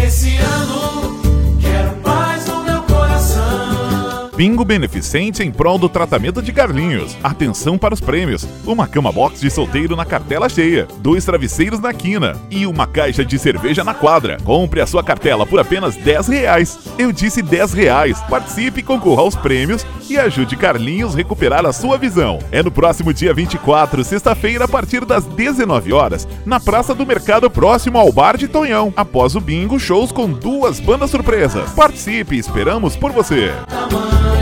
Esse ano quero paz no meu coração. Bingo beneficente em prol do tratamento de Carlinhos. Atenção para os prêmios. Uma cama box de solteiro na cartela cheia, 2 travesseiros na quina e uma caixa de cerveja na quadra. Compre a sua cartela por apenas R$10. Eu disse R$10. Participe, concorra aos prêmios e ajude Carlinhos a recuperar a sua visão. É no próximo dia 24, sexta-feira, a partir das 19 horas, na Praça do Mercado, próximo ao Bar de Tonhão. Após o bingo, shows com 2 bandas surpresas. Participe, esperamos por você.